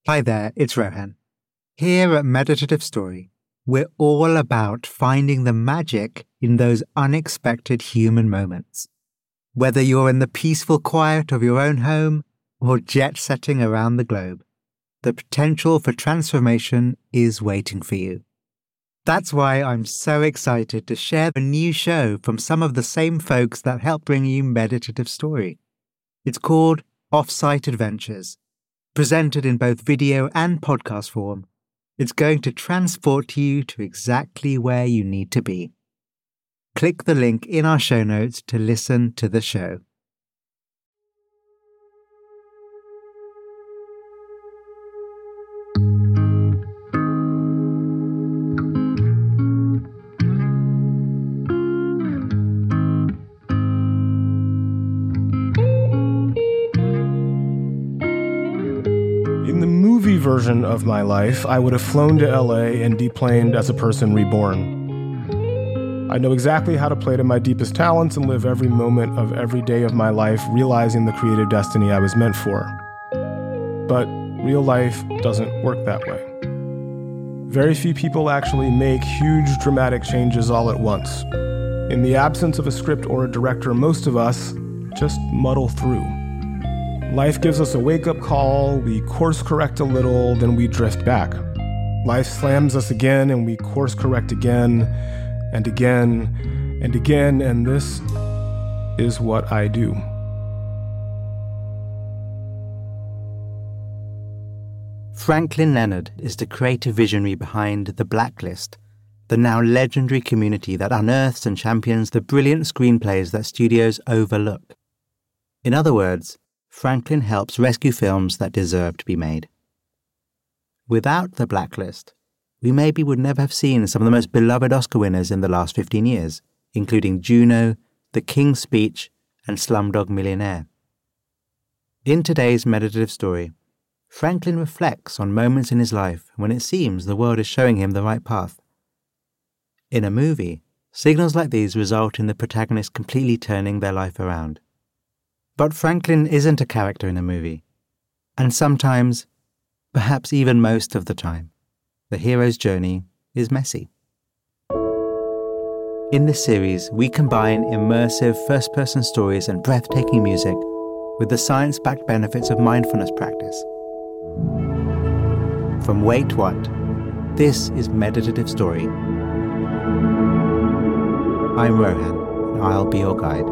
Hi there, it's Rohan. Here at Meditative Story, we're all about finding the magic in those unexpected human moments. Whether you're in the peaceful quiet of your own home or jet-setting around the globe, the potential for transformation is waiting for you. That's why I'm so excited to share a new show from some of the same folks that help bring you Meditative Story. It's called Offsite Adventures. Presented in both video and podcast form, it's going to transport you to exactly where you need to be. Click the link in our show notes to listen to the show. In the movie version of my life, I would have flown to LA and deplaned as a person reborn. I know exactly how to play to my deepest talents and live every moment of every day of my life realizing the creative destiny I was meant for. But real life doesn't work that way. Very few people actually make huge dramatic changes all at once. In the absence of a script or a director, most of us just muddle through. Life gives us a wake-up call, we course correct a little, then we drift back. Life slams us again and we course correct again and again and again, and this is what I do. Franklin Leonard is the creative visionary behind The Blacklist, the now legendary community that unearths and champions the brilliant screenplays that studios overlook. In other words, Franklin helps rescue films that deserve to be made. Without The Blacklist, we maybe would never have seen some of the most beloved Oscar winners in the last 15 years, including Juno, The King's Speech, and Slumdog Millionaire. In today's Meditative Story, Franklin reflects on moments in his life when it seems the world is showing him the right path. In a movie, signals like these result in the protagonist completely turning their life around. But Franklin isn't a character in a movie, and sometimes, perhaps even most of the time, the hero's journey is messy. In this series, we combine immersive first-person stories and breathtaking music with the science-backed benefits of mindfulness practice. From Wait What? This is Meditative Story. I'm Rohan, and I'll be your guide.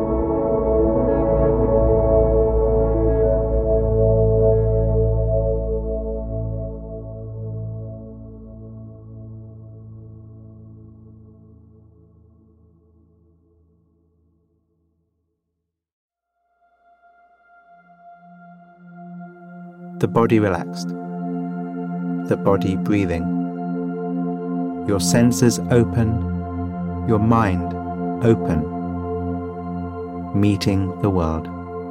The body relaxed, the body breathing, your senses open, your mind open, meeting the world.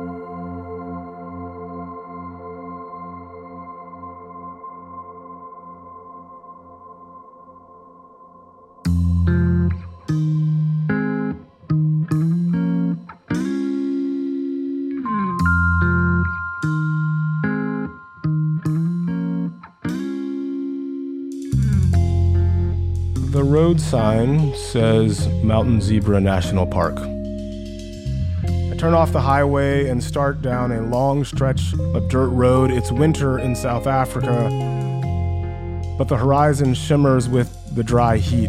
The road sign says Mountain Zebra National Park. I turn off the highway and start down a long stretch of dirt road. It's winter in South Africa, but the horizon shimmers with the dry heat.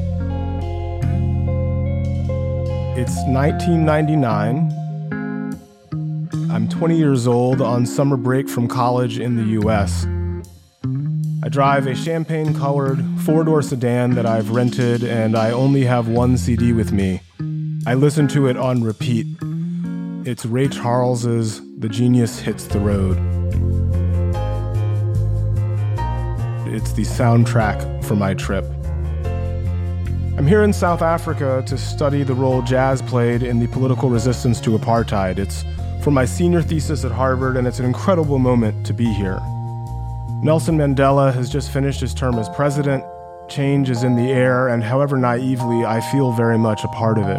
It's 1999. I'm 20 years old on summer break from college in the US. I drive a champagne-colored four-door sedan that I've rented, and I only have one CD with me. I listen to it on repeat. It's Ray Charles's The Genius Hits the Road. It's the soundtrack for my trip. I'm here in South Africa to study the role jazz played in the political resistance to apartheid. It's for my senior thesis at Harvard, and it's an incredible moment to be here. Nelson Mandela has just finished his term as president. Change is in the air, and however naively, I feel very much a part of it.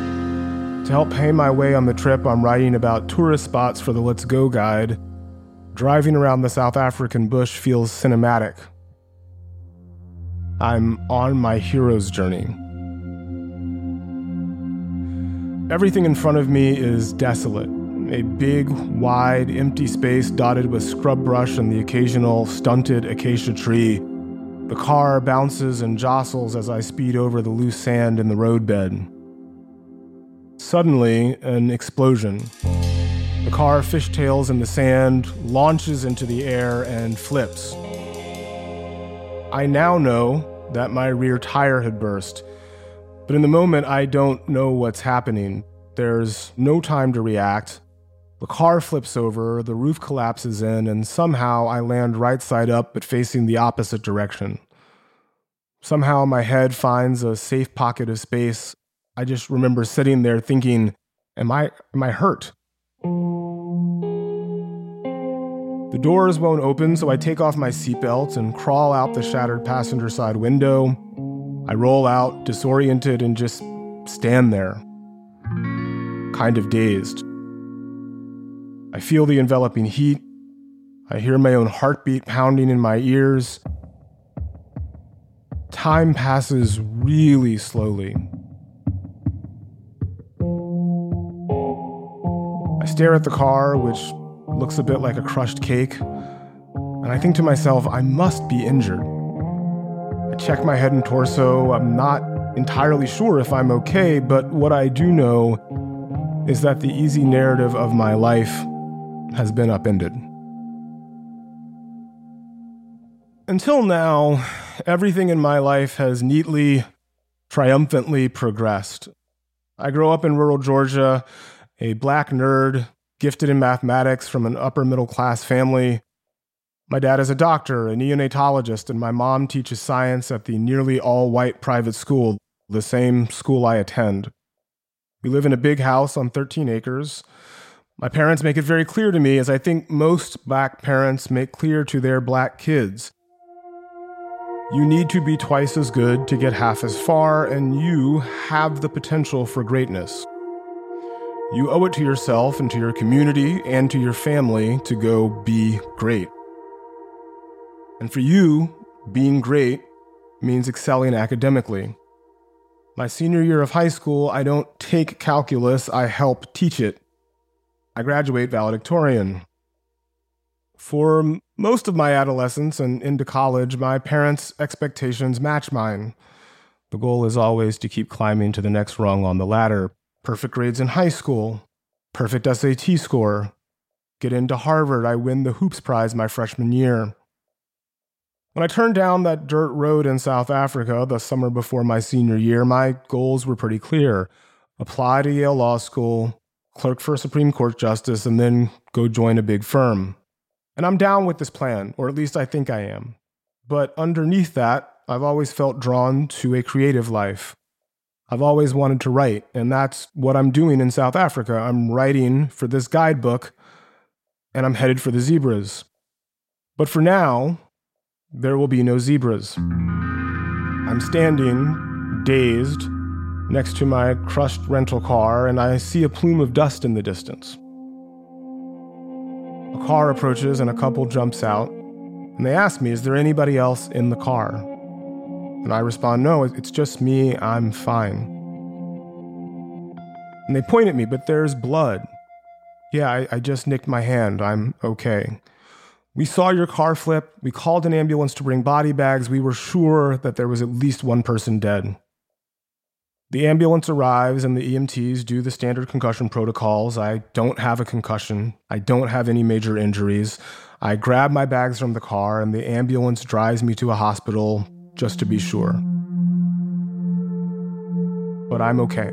To help pay my way on the trip, I'm writing about tourist spots for the Let's Go guide, Driving around the South African bush feels cinematic. I'm on my hero's journey. Everything in front of me is desolate. A big, wide, empty space dotted with scrub brush and the occasional stunted acacia tree. The car bounces and jostles as I speed over the loose sand in the roadbed. Suddenly, an explosion. The car fishtails in the sand, launches into the air, and flips. I now know that my rear tire had burst, but in the moment I don't know what's happening. There's no time to react. The car flips over, the roof collapses in, and somehow I land right side up but facing the opposite direction. Somehow my head finds a safe pocket of space. I just remember sitting there thinking, am I hurt? The doors won't open, so I take off my seatbelt and crawl out the shattered passenger side window. I roll out, disoriented, and just stand there, kind of dazed. I feel the enveloping heat. I hear my own heartbeat pounding in my ears. Time passes really slowly. I stare at the car, which looks a bit like a crushed cake, and I think to myself, I must be injured. I check my head and torso. I'm not entirely sure if I'm okay, but what I do know is that the easy narrative of my life has been upended. Until now, everything in my life has neatly, triumphantly progressed. I grew up in rural Georgia, a black nerd, gifted in mathematics from an upper-middle-class family. My dad is a doctor, a neonatologist, and my mom teaches science at the nearly all-white private school, the same school I attend. We live in a big house on 13 acres. My parents make it very clear to me, as I think most black parents make clear to their black kids. You need to be twice as good to get half as far, and you have the potential for greatness. You owe it to yourself and to your community and to your family to go be great. And for you, being great means excelling academically. My senior year of high school, I don't take calculus, I help teach it. I graduate valedictorian. For most of my adolescence and into college, my parents' expectations match mine. The goal is always to keep climbing to the next rung on the ladder. Perfect grades in high school, perfect SAT score. Get into Harvard, I win the Hoops Prize my freshman year. When I turned down that dirt road in South Africa the summer before my senior year, my goals were pretty clear. Apply to Yale Law School, clerk for a Supreme Court justice, and then go join a big firm. And I'm down with this plan, or at least I think I am. But underneath that, I've always felt drawn to a creative life. I've always wanted to write, and that's what I'm doing in South Africa. I'm writing for this guidebook, and I'm headed for the zebras. But for now, there will be no zebras. I'm standing, dazed, next to my crushed rental car, and I see a plume of dust in the distance. A car approaches and a couple jumps out, and they ask me, is there anybody else in the car? And I respond, no, it's just me, I'm fine. And they point at me, but there's blood. Yeah, I just nicked my hand, I'm okay. We saw your car flip, we called an ambulance to bring body bags, we were sure that there was at least one person dead. The ambulance arrives and the EMTs do the standard concussion protocols. I don't have a concussion, I don't have any major injuries. I grab my bags from the car and the ambulance drives me to a hospital, just to be sure. But I'm okay.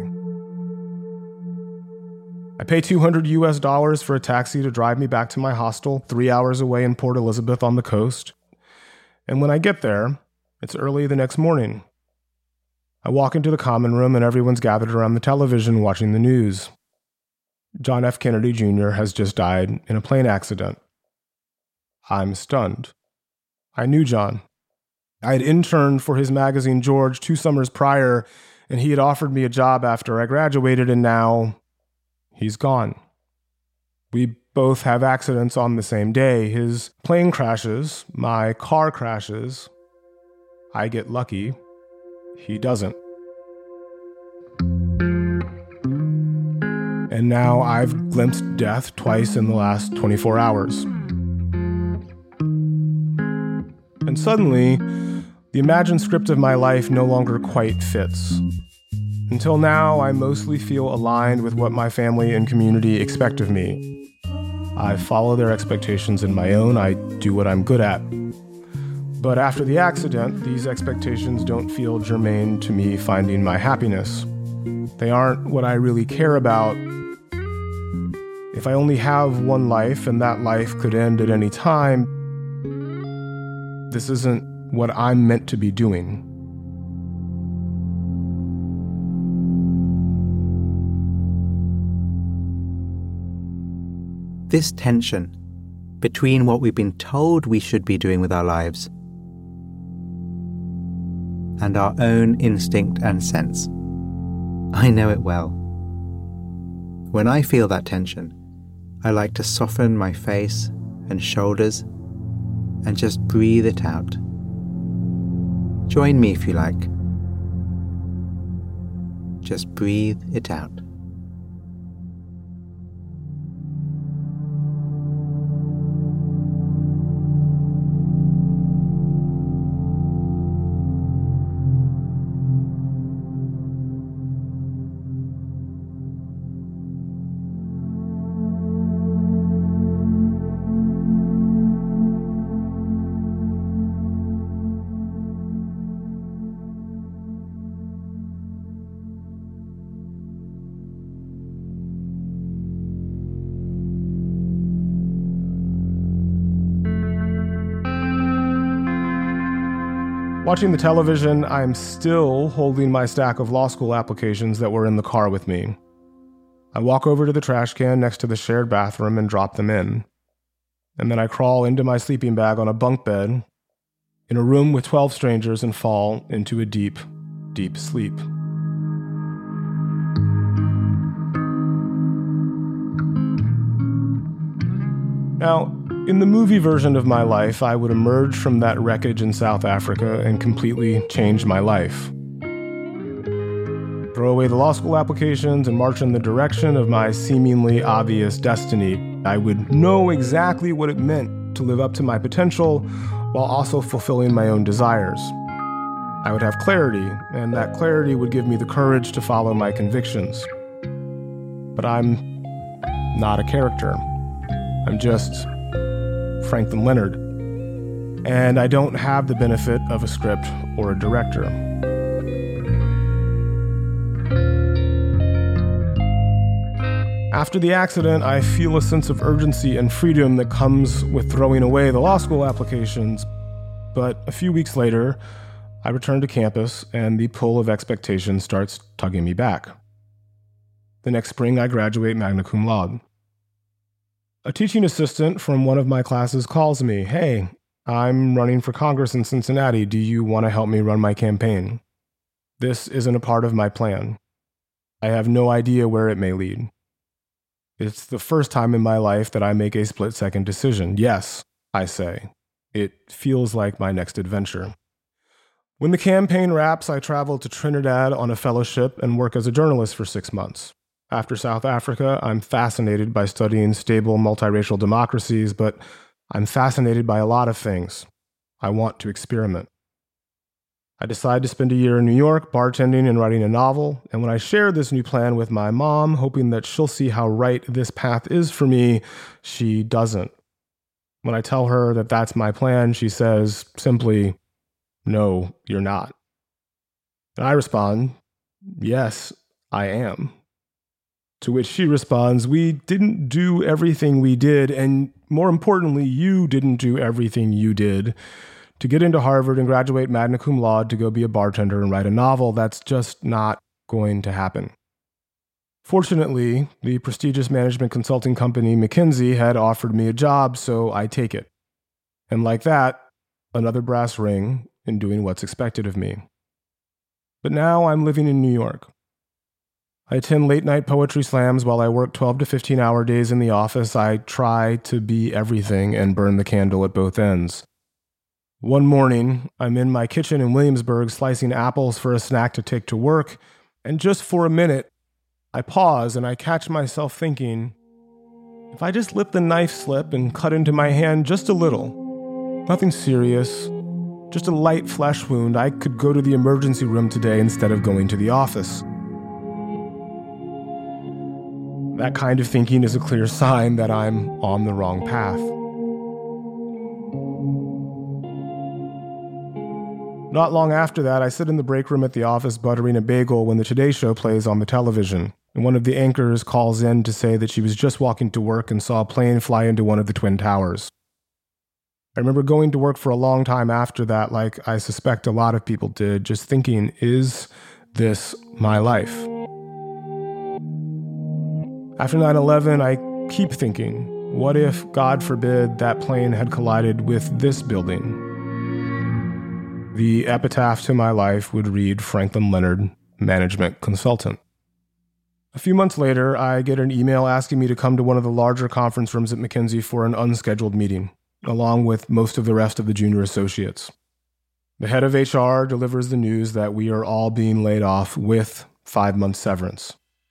I pay $200 for a taxi to drive me back to my hostel 3 hours away in Port Elizabeth on the coast. And when I get there, it's early the next morning. I walk into the common room and everyone's gathered around the television watching the news. John F. Kennedy Jr. has just died in a plane accident. I'm stunned. I knew John. I had interned for his magazine George 2 summers prior, and he had offered me a job after I graduated, and now he's gone. We both have accidents on the same day. His plane crashes, my car crashes. I get lucky. He doesn't. And now I've glimpsed death twice in the last 24 hours. And suddenly, the imagined script of my life no longer quite fits. Until now, I mostly feel aligned with what my family and community expect of me. I follow their expectations in my own. I do what I'm good at. But after the accident, these expectations don't feel germane to me finding my happiness. They aren't what I really care about. If I only have one life and that life could end at any time, this isn't what I'm meant to be doing. This tension between what we've been told we should be doing with our lives and our own instinct and sense, I know it well. When I feel that tension, I like to soften my face and shoulders and just breathe it out. Join me if you like. Just breathe it out. Watching the television, I'm still holding my stack of law school applications that were in the car with me. I walk over to the trash can next to the shared bathroom and drop them in. And then I crawl into my sleeping bag on a bunk bed in a room with 12 strangers and fall into a deep, deep sleep. Now, in the movie version of my life, I would emerge from that wreckage in South Africa and completely change my life. Throw away the law school applications and march in the direction of my seemingly obvious destiny. I would know exactly what it meant to live up to my potential while also fulfilling my own desires. I would have clarity, and that clarity would give me the courage to follow my convictions. But I'm not a character. I'm just Franklin Leonard, and I don't have the benefit of a script or a director. After the accident, I feel a sense of urgency and freedom that comes with throwing away the law school applications, but a few weeks later, I return to campus and the pull of expectation starts tugging me back. The next spring, I graduate magna cum laude. A teaching assistant from one of my classes calls me, "Hey, I'm running for Congress in Cincinnati. Do you want to help me run my campaign?" This isn't a part of my plan. I have no idea where it may lead. It's the first time in my life that I make a split-second decision. Yes, I say. It feels like my next adventure. When the campaign wraps, I travel to Trinidad on a fellowship and work as a journalist for 6 months. After South Africa, I'm fascinated by studying stable multiracial democracies, but I'm fascinated by a lot of things. I want to experiment. I decide to spend a year in New York bartending and writing a novel, and when I share this new plan with my mom, hoping that she'll see how right this path is for me, she doesn't. When I tell her that that's my plan, she says simply, "No, you're not." And I respond, "Yes, I am." To which she responds, "We didn't do everything we did, and more importantly, you didn't do everything you did to get into Harvard and graduate magna cum laude to go be a bartender and write a novel. That's just not going to happen." Fortunately, the prestigious management consulting company McKinsey had offered me a job, so I take it. And like that, another brass ring in doing what's expected of me. But now I'm living in New York. I attend late-night poetry slams while I work 12 to 15-hour days in the office. I try to be everything and burn the candle at both ends. One morning, I'm in my kitchen in Williamsburg slicing apples for a snack to take to work, and just for a minute, I pause and I catch myself thinking, if I just let the knife slip and cut into my hand just a little, nothing serious, just a light flesh wound, I could go to the emergency room today instead of going to the office. That kind of thinking is a clear sign that I'm on the wrong path. Not long after that, I sit in the break room at the office buttering a bagel when the Today Show plays on the television, and one of the anchors calls in to say that she was just walking to work and saw a plane fly into one of the Twin Towers. I remember going to work for a long time after that, like I suspect a lot of people did, just thinking, is this my life? After 9/11, I keep thinking, what if, God forbid, that plane had collided with this building? The epitaph to my life would read Franklin Leonard, management consultant. A few months later, I get an email asking me to come to one of the larger conference rooms at McKinsey for an unscheduled meeting, along with most of the rest of the junior associates. The head of HR delivers the news that we are all being laid off with 5-month severance.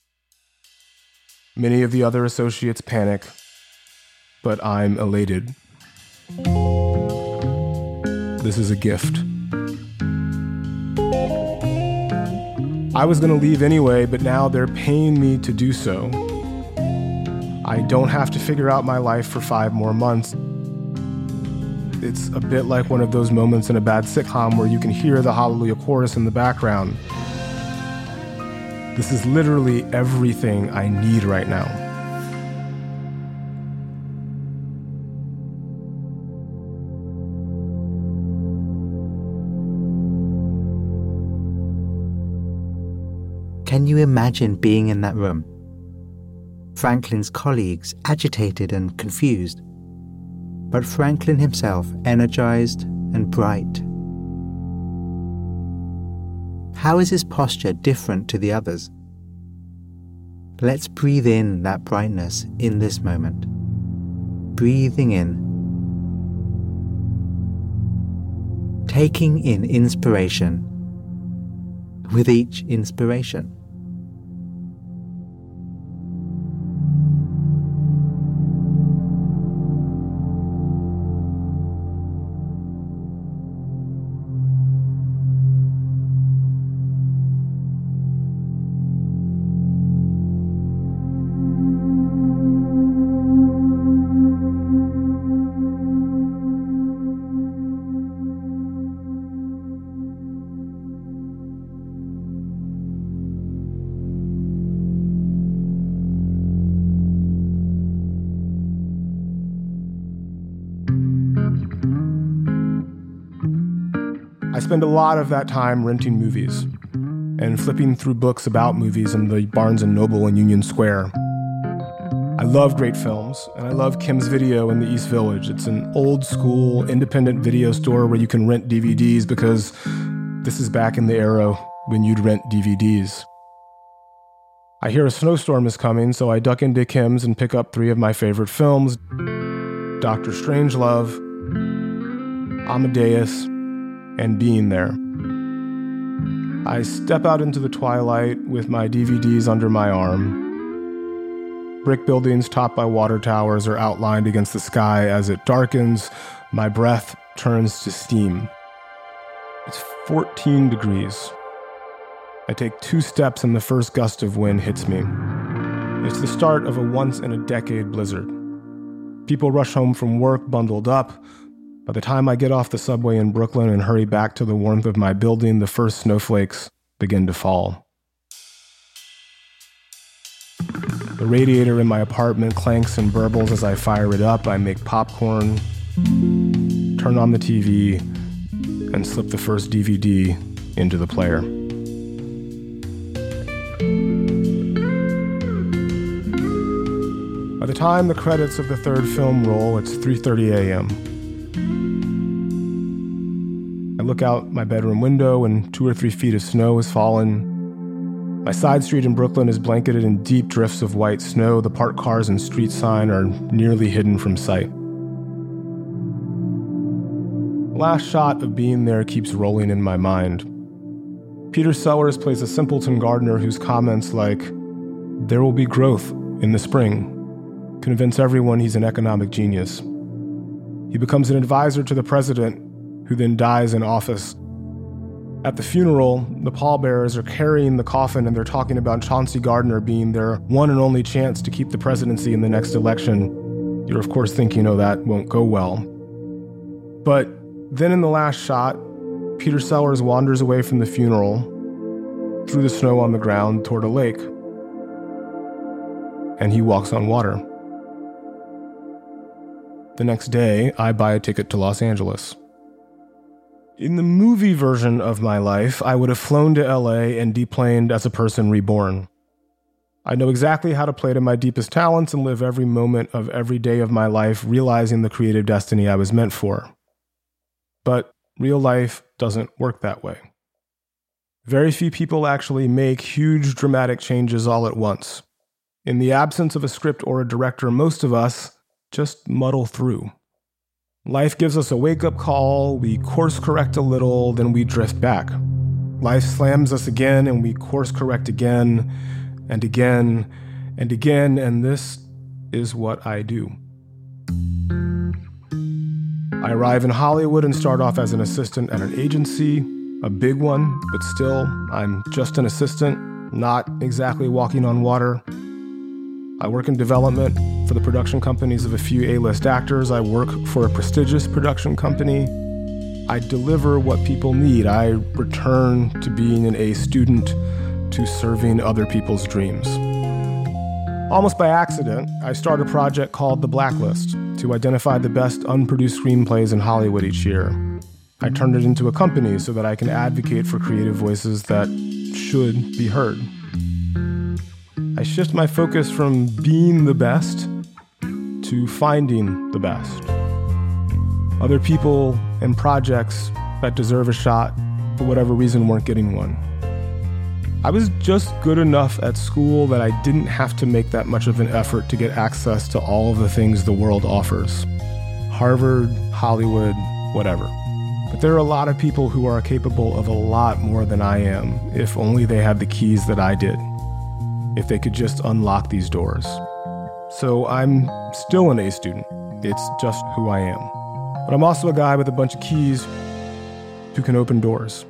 Many of the other associates panic, but I'm elated. This is a gift. I was going to leave anyway, but now they're paying me to do so. I don't have to figure out my life for 5 more months. It's a bit like one of those moments in a bad sitcom where you can hear the Hallelujah chorus in the background. This is literally everything I need right now. Can you imagine being in that room? Franklin's colleagues agitated and confused, but Franklin himself energized and bright. How is his posture different to the others? Let's breathe in that brightness in this moment. Breathing in. Taking in inspiration with each inspiration. I spend a lot of that time renting movies and flipping through books about movies in the Barnes & Noble in Union Square. I love great films, and I love Kim's Video in the East Village. It's an old-school, independent video store where you can rent DVDs because this is back in the era when you'd rent DVDs. I hear a snowstorm is coming, so I duck into Kim's and pick up 3 of my favorite films: Dr. Strangelove, Amadeus, and Being There. I step out into the twilight with my DVDs under my arm. Brick buildings topped by water towers are outlined against the sky. As it darkens, my breath turns to steam. It's 14 degrees. I take 2 steps and the first gust of wind hits me. It's the start of a once-in-a-decade blizzard. People rush home from work bundled up. By the time I get off the subway in Brooklyn and hurry back to the warmth of my building, the first snowflakes begin to fall. The radiator in my apartment clanks and burbles as I fire it up. I make popcorn, turn on the TV, and slip the first DVD into the player. By the time the credits of the 3rd film roll, it's 3:30 a.m. I look out my bedroom window and 2 or 3 feet of snow has fallen. My side street in Brooklyn is blanketed in deep drifts of white snow. The parked cars and street sign are nearly hidden from sight. The last shot of being there keeps rolling in my mind. Peter Sellers plays a simpleton gardener whose comments like, "There will be growth in the spring," convince everyone he's an economic genius. He becomes an advisor to the president, who then dies in office. At the funeral, the pallbearers are carrying the coffin and they're talking about Chauncey Gardiner being their one and only chance to keep the presidency in the next election. You're of course thinking, oh, that won't go well. But then in the last shot, Peter Sellers wanders away from the funeral, through the snow on the ground toward a lake, and he walks on water. The next day, I buy a ticket to Los Angeles. In the movie version of my life, I would have flown to LA and deplaned as a person reborn. I know exactly how to play to my deepest talents and live every moment of every day of my life realizing the creative destiny I was meant for. But real life doesn't work that way. Very few people actually make huge dramatic changes all at once. In the absence of a script or a director, most of us just muddle through. Life gives us a wake-up call, we course-correct a little, then we drift back. Life slams us again, and we course-correct again, and again, and again, and this is what I do. I arrive in Hollywood and start off as an assistant at an agency, a big one, but still, I'm just an assistant, not exactly walking on water. I work in development for the production companies of a few A-list actors. I work for a prestigious production company. I deliver what people need. I return to being an A student, to serving other people's dreams. Almost by accident, I start a project called The Blacklist to identify the best unproduced screenplays in Hollywood each year. I turned it into a company so that I can advocate for creative voices that should be heard. I shift my focus from being the best to finding the best. Other people and projects that deserve a shot, for whatever reason, weren't getting one. I was just good enough at school that I didn't have to make that much of an effort to get access to all of the things the world offers. Harvard, Hollywood, whatever. But there are a lot of people who are capable of a lot more than I am, if only they had the keys that I did. If they could just unlock these doors. So I'm still an A student. It's just who I am. But I'm also a guy with a bunch of keys who can open doors.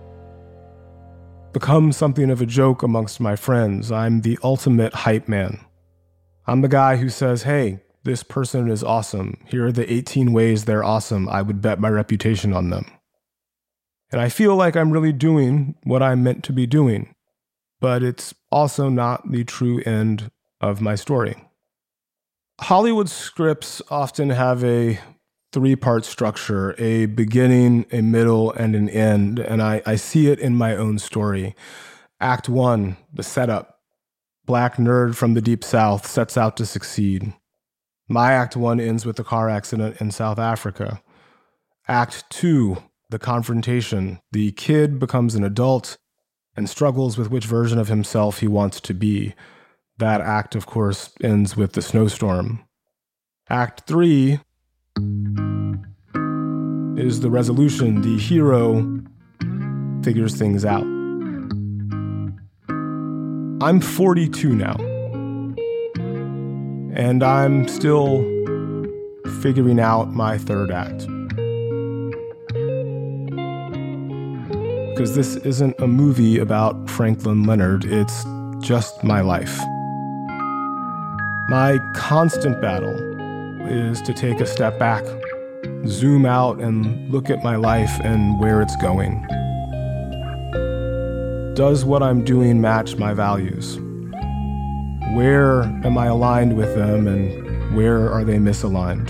Become something of a joke amongst my friends. I'm the ultimate hype man. I'm the guy who says, hey, this person is awesome. Here are the 18 ways they're awesome. I would bet my reputation on them. And I feel like I'm really doing what I'm meant to be doing. But it's also not the true end of my story. Hollywood scripts often have a three-part structure, a beginning, a middle, and an end, and I see it in my own story. Act 1, the setup. Black nerd from the Deep South sets out to succeed. My Act 1 ends with a car accident in South Africa. Act 2, the confrontation. The kid becomes an adult and struggles with which version of himself he wants to be. That act, of course, ends with the snowstorm. Act 3 is the resolution. The hero figures things out. I'm 42 now, and I'm still figuring out my third act. Because this isn't a movie about Franklin Leonard, it's just my life. My constant battle is to take a step back, zoom out, and look at my life and where it's going. Does what I'm doing match my values? Where am I aligned with them, and where are they misaligned?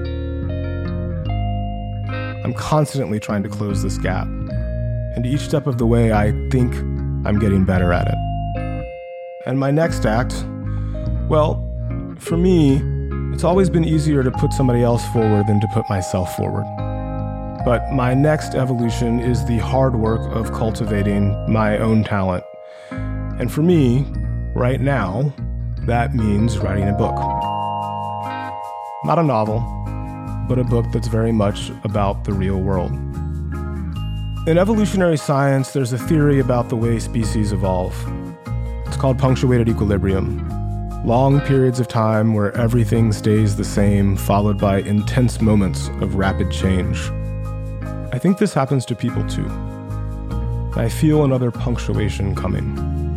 I'm constantly trying to close this gap. And each step of the way, I think I'm getting better at it. And my next act, well, for me, it's always been easier to put somebody else forward than to put myself forward. But my next evolution is the hard work of cultivating my own talent. And for me, right now, that means writing a book. Not a novel, but a book that's very much about the real world. In evolutionary science, there's a theory about the way species evolve. It's called punctuated equilibrium. Long periods of time where everything stays the same, followed by intense moments of rapid change. I think this happens to people too. I feel another punctuation coming.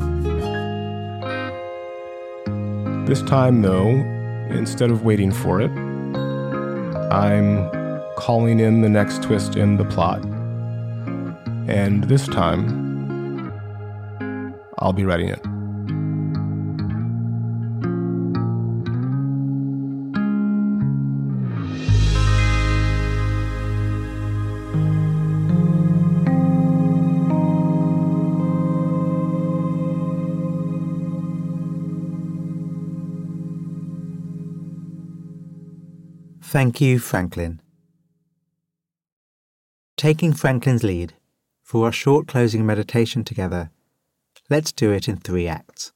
This time, though, instead of waiting for it, I'm calling in the next twist in the plot. And this time, I'll be writing it. Thank you, Franklin. Taking Franklin's lead, for our short closing meditation together, let's do it in 3 acts.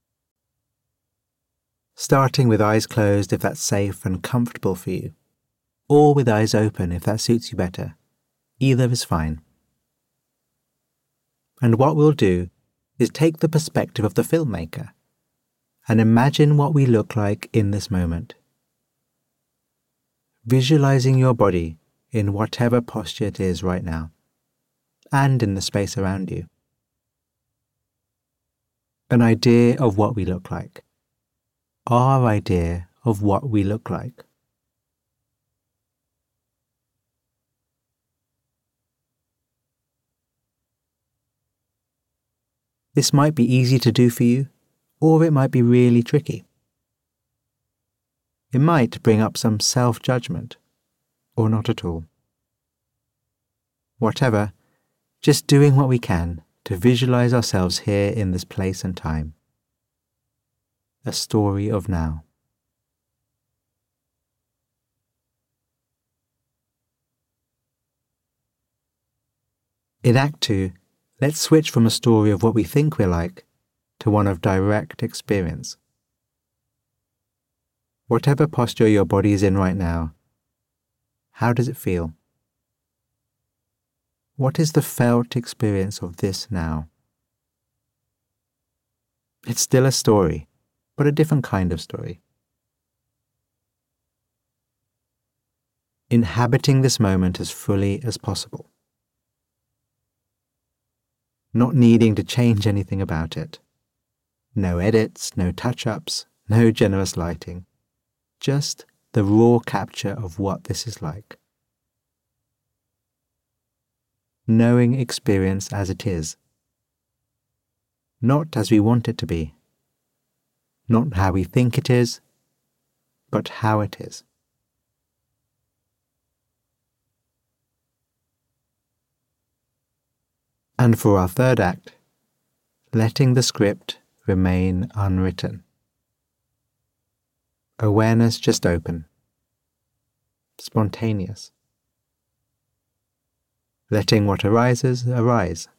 Starting with eyes closed if that's safe and comfortable for you, or with eyes open if that suits you better. Either is fine. And what we'll do is take the perspective of the filmmaker and imagine what we look like in this moment. Visualizing your body in whatever posture it is right now, and in the space around you. An idea of what we look like. Our idea of what we look like. This might be easy to do for you, or it might be really tricky. It might bring up some self-judgment, or not at all. Whatever, just doing what we can to visualize ourselves here in this place and time. A story of now. In Act 2, let's switch from a story of what we think we're like to one of direct experience. Whatever posture your body is in right now, how does it feel? What is the felt experience of this now? It's still a story, but a different kind of story. Inhabiting this moment as fully as possible. Not needing to change anything about it. No edits, no touch-ups, no generous lighting. Just the raw capture of what this is like. Knowing experience as it is. Not as we want it to be. Not how we think it is, but how it is. And for our third act, letting the script remain unwritten. Awareness just open. Spontaneous. Letting what arises arise.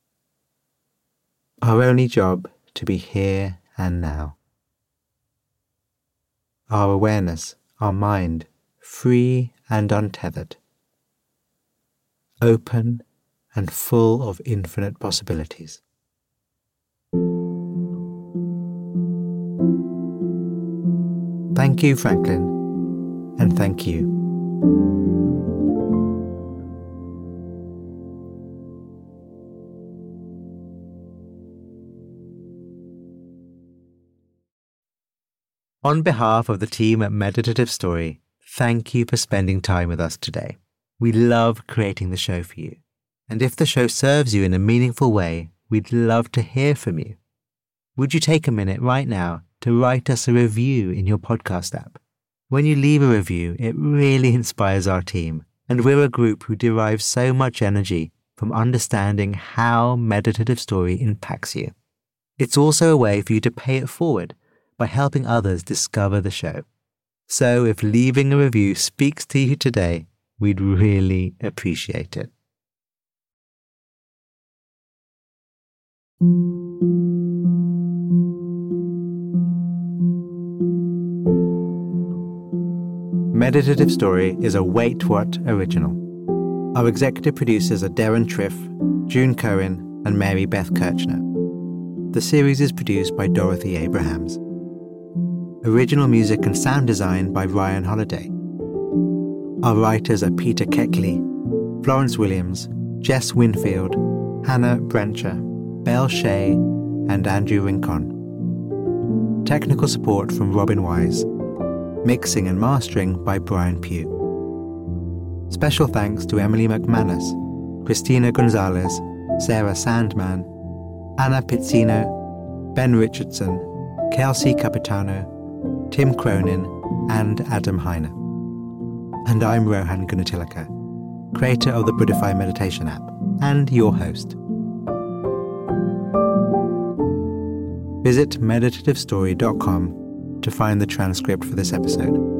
Our only job to be here and now. Our awareness, our mind, free and untethered. Open and full of infinite possibilities. Thank you, Franklin, and thank you. On behalf of the team at Meditative Story, thank you for spending time with us today. We love creating the show for you. And if the show serves you in a meaningful way, we'd love to hear from you. Would you take a minute right now to write us a review in your podcast app? When you leave a review, it really inspires our team, and we're a group who derives so much energy from understanding how Meditative Story impacts you. It's also a way for you to pay it forward by helping others discover the show. So if leaving a review speaks to you today, we'd really appreciate it. Meditative Story is a Wait What original. Our executive producers are Darren Triff, June Cohen, and Mary Beth Kirchner. The series is produced by Dorothy Abrahams. Original music and sound design by Ryan Holiday. Our writers are Peter Keckley, Florence Williams, Jess Winfield, Hannah Brancher, Belle Shea, and Andrew Rincon. Technical support from Robin Wise. Mixing and mastering by Brian Pugh. Special thanks to Emily McManus, Christina Gonzalez, Sarah Sandman, Anna Pizzino, Ben Richardson, Kelsey Capitano, Tim Cronin, and Adam Heine. And I'm Rohan Gunatilaka, creator of the Buddhify meditation app, and your host. Visit meditativestory.com to find the transcript for this episode.